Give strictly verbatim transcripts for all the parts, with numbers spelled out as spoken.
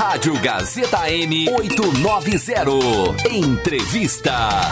Rádio Gazeta M oitocentos e noventa. Entrevista.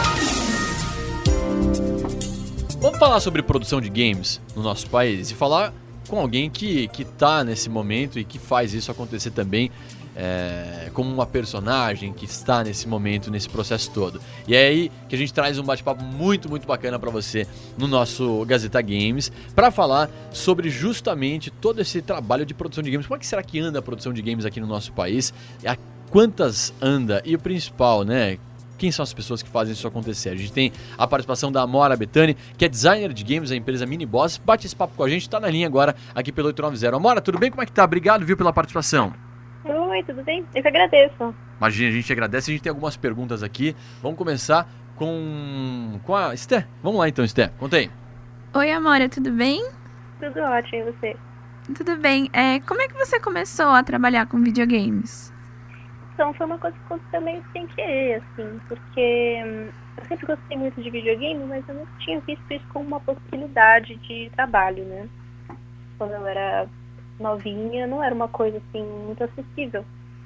Vamos falar sobre produção de games no nosso país e falar com alguém que que tá nesse momento e que faz isso acontecer também, é, como uma personagem que está nesse momento, nesse processo todo. E é aí que a gente traz um bate-papo muito, muito bacana para você no nosso Gazeta Games, para falar sobre justamente todo esse trabalho de produção de games. Como é que será que anda a produção de games aqui no nosso país? A quantas anda? E o principal, né? Quem são as pessoas que fazem isso acontecer? A gente tem a participação da Amora Bethany, que é designer de games da empresa Miniboss. Bate esse papo com a gente, tá na linha agora aqui pelo oito nove zero. Amora, tudo bem? Como é que tá? Obrigado, viu, pela participação. Oi, tudo bem? Eu que agradeço. Imagina, a gente agradece. A gente tem algumas perguntas aqui. Vamos começar com, com a Esté. Vamos lá então, Esté. Conta aí. Oi, Amora, tudo bem? Tudo ótimo, e você? Tudo bem. É, como é que você começou a trabalhar com videogames? Então, foi uma coisa que aconteceu meio sem querer, assim, porque hum, eu sempre gostei muito de videogame, mas eu nunca tinha visto isso como uma possibilidade de trabalho, né? Quando eu era novinha, não era uma coisa, assim, muito acessível.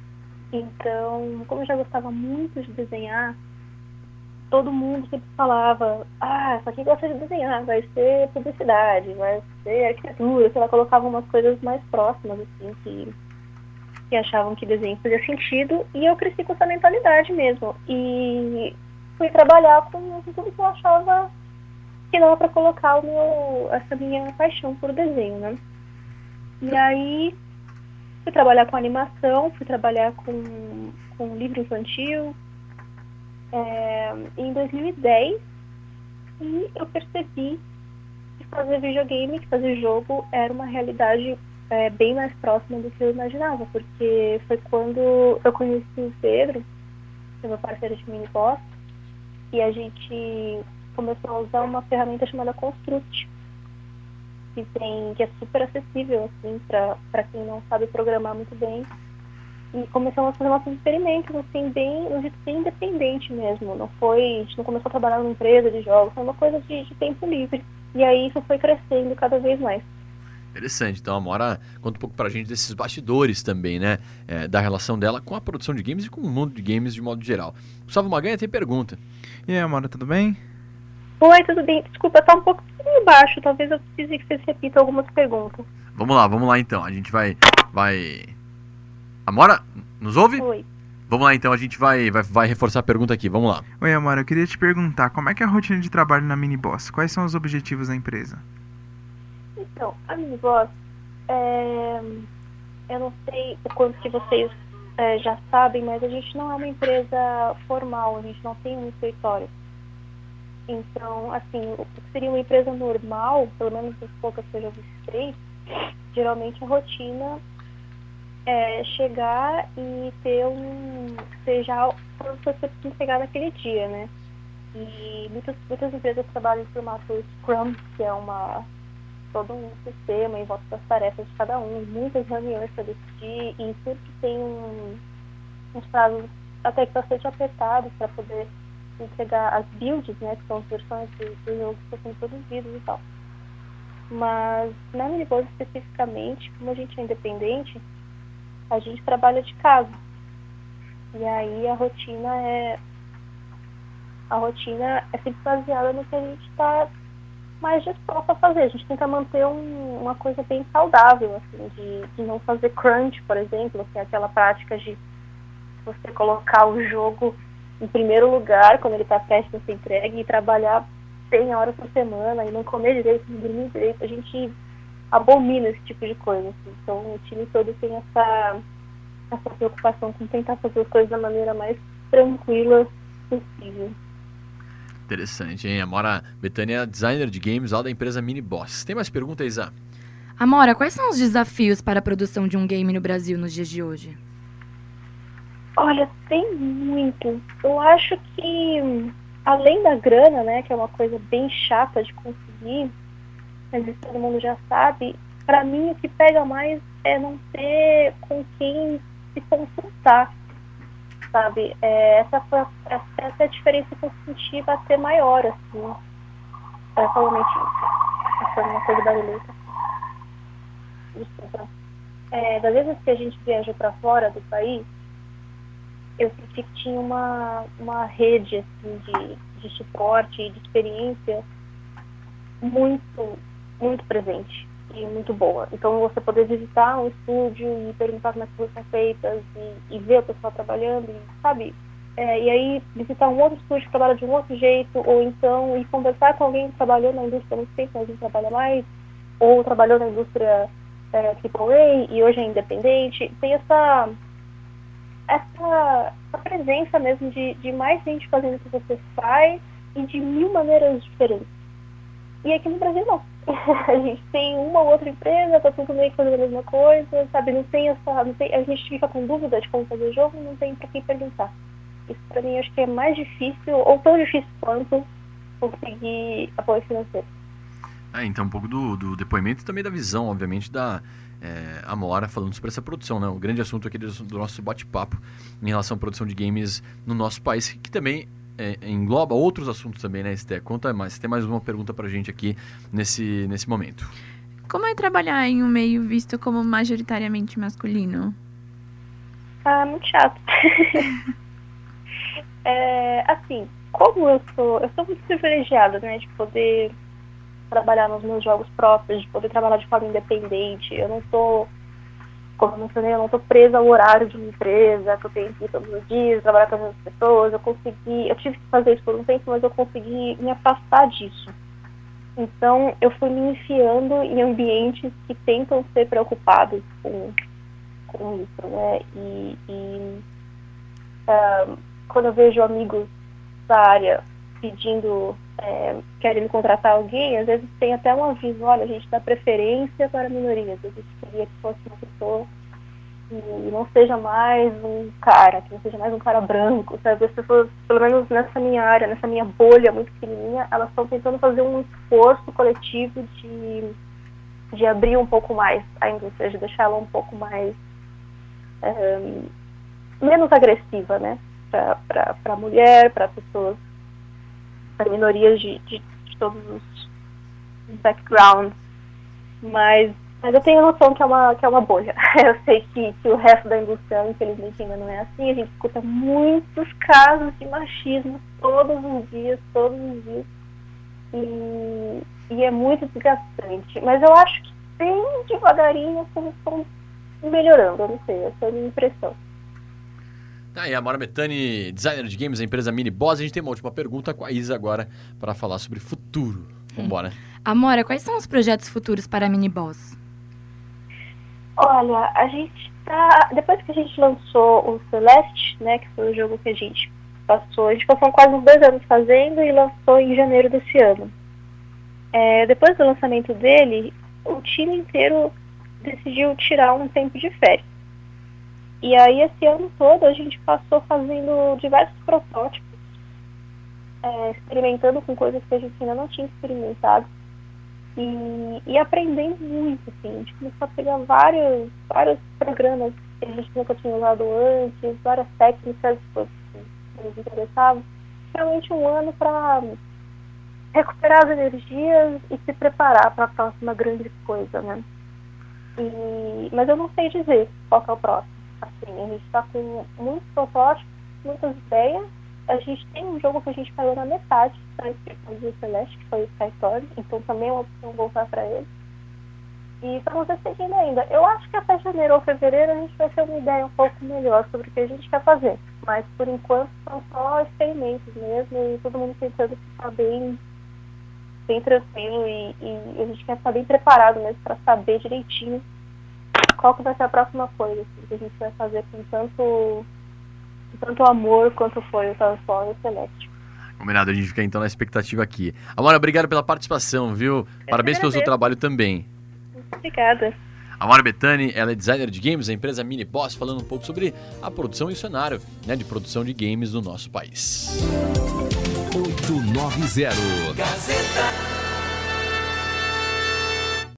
Então, como eu já gostava muito de desenhar, todo mundo sempre falava, ah, essa aqui gosta de desenhar, vai ser publicidade, vai ser arquitetura, sei lá, colocava umas coisas mais próximas, assim, que... que achavam que desenho fazia sentido, e eu cresci com essa mentalidade mesmo. E fui trabalhar com tudo que eu achava que dava para colocar o meu, essa minha paixão por desenho, né? E aí fui trabalhar com animação, fui trabalhar com, com livro infantil é, em dois mil e dez, e eu percebi que fazer videogame, que fazer jogo era uma realidade É, bem mais próxima do que eu imaginava, porque foi quando eu conheci o Pedro, que é meu parceiro de Miniboss, e a gente começou a usar uma ferramenta chamada Construct, que, tem, que é super acessível assim, para quem não sabe programar muito bem. E começamos a fazer nossos experimentos assim, bem, um jeito bem independente mesmo. Não foi, a gente não começou a trabalhar numa empresa de jogos, foi uma coisa de, de tempo livre. E aí isso foi crescendo cada vez mais. Interessante. Então a Amora conta um pouco pra gente desses bastidores também, né? É, da relação dela com a produção de games e com o mundo de games de modo geral. Gustavo Maganha tem pergunta. E aí, Amora, tudo bem? Oi, tudo bem? Desculpa, tá um pouco baixo. Talvez eu precise que você repita algumas perguntas. Vamos lá, vamos lá então. A gente vai... vai... Amora, nos ouve? Oi. Vamos lá então, a gente vai, vai, vai reforçar a pergunta aqui. Vamos lá. Oi, Amora, eu queria te perguntar, como é que é a rotina de trabalho na Miniboss? Quais são os objetivos da empresa? Então, a Miniboss, é, eu não sei o quanto que vocês é, já sabem, mas a gente não é uma empresa formal, a gente não tem um escritório. Então, assim, o que seria uma empresa normal, pelo menos as poucas que eu já visitei, geralmente a rotina é chegar e ter um, seja quando você precisa entregar naquele dia, né? E muitas, muitas empresas trabalham em formato Scrum, que é uma... todo um sistema em volta das tarefas de cada um, muitas reuniões para decidir, e sempre tem um, uns prazos até que bastante apertados para poder entregar as builds, né, que são as versões do, do jogo que estão sendo produzidos e tal. Mas na Miniboss especificamente, como a gente é independente, a gente trabalha de casa. E aí a rotina é a rotina é sempre baseada no que a gente está mais disposto a fazer. A gente tenta manter um, uma coisa bem saudável, assim, de, de não fazer crunch, por exemplo, que é aquela prática de você colocar o jogo em primeiro lugar quando ele está prestes a ser entregue e trabalhar cem horas por semana e não comer direito, não dormir direito. A gente abomina esse tipo de coisa, assim. Então o time todo tem essa, essa preocupação com tentar fazer as coisas da maneira mais tranquila possível. Interessante, hein? Amora Bethany é designer de games lá da empresa Miniboss. Tem mais perguntas, Isa? Amora, quais são os desafios para a produção de um game no Brasil nos dias de hoje? Olha, tem muito. Eu acho que, além da grana, né, que é uma coisa bem chata de conseguir, mas isso todo mundo já sabe, pra mim o que pega mais é não ter com quem se consultar, sabe? É, essa, foi a, essa é a diferença que eu senti bater maior, assim. É, falou mentira. Foi uma coisa barulhenta. Desculpa. É, das vezes que a gente viajou pra fora do país, eu senti que tinha uma, uma rede assim, de, de suporte e de experiência muito, muito presente e muito boa. Então, você poder visitar um estúdio e perguntar como é que as coisas são feitas e, e ver o pessoal trabalhando, e, sabe? É, e aí, visitar um outro estúdio que trabalha de um outro jeito, ou então ir conversar com alguém que trabalhou na indústria há muito tempo, mas não trabalha mais, ou trabalhou na indústria é, triplo A e hoje é independente. Tem essa, essa, essa presença mesmo de, de mais gente fazendo o que você faz e de mil maneiras diferentes. E aqui no Brasil não. A gente tem uma ou outra empresa, tá tudo meio que fazendo a mesma coisa, sabe? Não tem essa. Não tem, a gente fica com dúvida de como fazer o jogo, não tem pra quem perguntar. Isso pra mim acho que é mais difícil, ou tão difícil quanto, conseguir apoio financeiro. É, então um pouco do, do depoimento e também da visão, obviamente, da é, Amora falando sobre essa produção, né? O grande assunto aqui do, do nosso bate-papo em relação à produção de games no nosso país, que também é, engloba outros assuntos também, né, Esté? Conta mais, você tem mais uma pergunta pra gente aqui nesse, nesse momento. Como é trabalhar em um meio visto como majoritariamente masculino? Ah, muito chato. é, assim, como eu sou, eu sou muito privilegiada, né, de poder trabalhar nos meus jogos próprios, de poder trabalhar de forma independente. Eu não tô, como eu mencionei, eu não tô presa ao horário de uma empresa, que eu tenho que ir todos os dias, trabalhar com as mesmas pessoas. Eu consegui, eu tive que fazer isso por um tempo, mas eu consegui me afastar disso. Então, eu fui me enfiando em ambientes que tentam ser preocupados com, com isso, né? E, e uh, quando eu vejo amigos da área pedindo, é, querem contratar alguém, às vezes tem até um aviso, olha, a gente dá preferência para minorias, a gente queria que fosse uma pessoa e não seja mais um cara, que não seja mais um cara branco, sabe? As pessoas, pelo menos nessa minha área, nessa minha bolha muito pequenininha, elas estão tentando fazer um esforço coletivo de, de abrir um pouco mais a indústria, de deixá-la um pouco mais é, menos agressiva, né? Para a mulher, para pessoas, para minorias de, de, de todos os backgrounds, mas, mas eu tenho a noção que é uma, que é uma bolha. Eu sei que, que o resto da indústria, infelizmente, ainda não é assim. A gente escuta muitos casos de machismo todos os dias, todos os dias, e, e é muito desgastante. Mas eu acho que bem devagarinho as coisas estão melhorando, eu não sei, essa é a minha impressão. Tá aí, a Amora Betani, designer de games da empresa Mini Boss. A gente tem uma última pergunta com a Isa agora para falar sobre futuro. Vambora. Amora, quais são os projetos futuros para a Mini Boss? Olha, a gente tá... Depois que a gente lançou o Celeste, né, que foi o jogo que a gente passou, a gente passou quase uns dois anos fazendo e lançou em janeiro desse ano. É, depois do lançamento dele, o time inteiro decidiu tirar um tempo de férias. E aí, esse ano todo, a gente passou fazendo diversos protótipos, é, experimentando com coisas que a gente ainda não tinha experimentado e, e aprendendo muito, assim. A gente começou a pegar vários, vários programas que a gente nunca tinha usado antes, várias técnicas que nos interessavam. Realmente um ano para recuperar as energias e se preparar para a próxima grande coisa, né? E, mas eu não sei dizer qual que é o próximo. Assim, a gente está com muitos protótipos, muitas ideias. A gente tem um jogo que a gente caiu na metade, tá? O Celeste, que foi o Skytory, então também é uma opção voltar para ele. E estamos decidindo ainda. Eu acho que até janeiro ou fevereiro a gente vai ter uma ideia um pouco melhor sobre o que a gente quer fazer. Mas por enquanto são só experimentos mesmo e todo mundo tentando ficar bem, bem tranquilo e, e a gente quer estar bem preparado mesmo para saber direitinho qual que vai ser a próxima coisa assim, que a gente vai fazer com tanto, com tanto amor quanto foi o Transform e o Celeste. Combinado, a gente fica então na expectativa aqui. Amora, obrigado pela participação, viu? Eu Parabéns pelo seu trabalho também. Muito obrigada. Amora Betani, ela é designer de games da empresa Mini Boss, falando um pouco sobre a produção e o cenário, né, de produção de games no nosso país. oito nove zero Gazeta